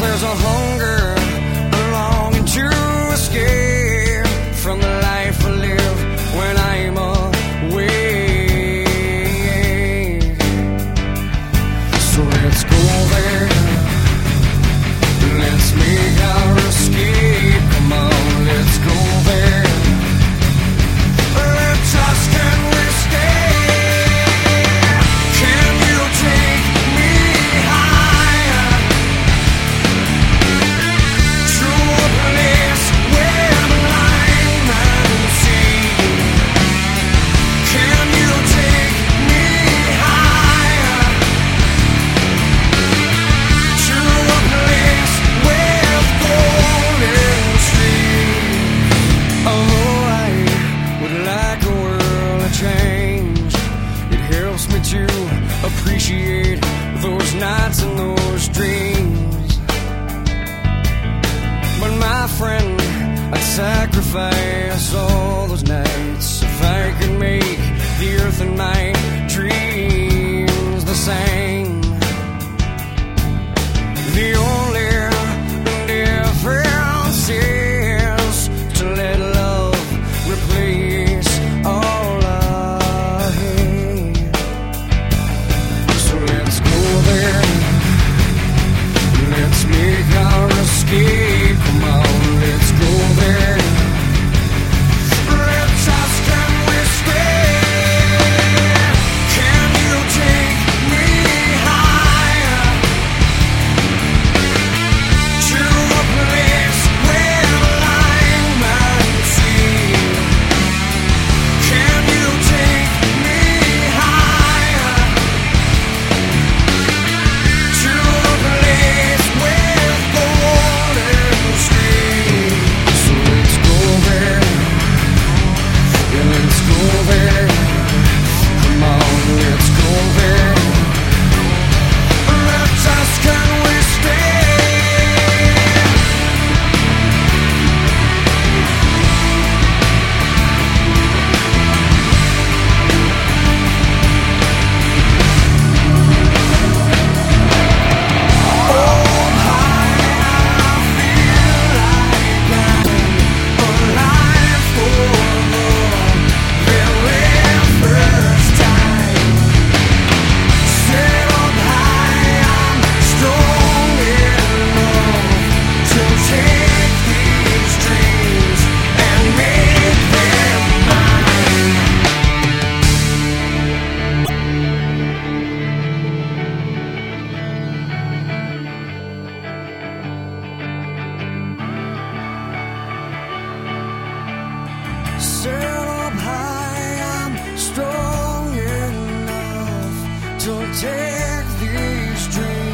there's a hunger, a longing to escape from the life I live when I'm awake. So let's go there, let's make our escape. Come on, let's go there. Let's ask, can we stay? Can you take me higher to a place where the line and sea? Can you take me higher to a place with golden streams? Oh, I would like a world to change. It helps me to appreciate those nights and those dreams. But my friend, I'd sacrifice all those nights if I could make the earth and my dreams the same. The only difference is to let love replace all I hate. So let's go there, let's make our escape. Come on, let's go there. Let's ask, can we stay? Can you take me higher to a place where the line and sea? Can you take me higher to a place with golden streams? So let's go there, yeah, let's go there. Come on, let's go there. Let's ask, can we stay? Set up high, I'm strong enough to take these dreams.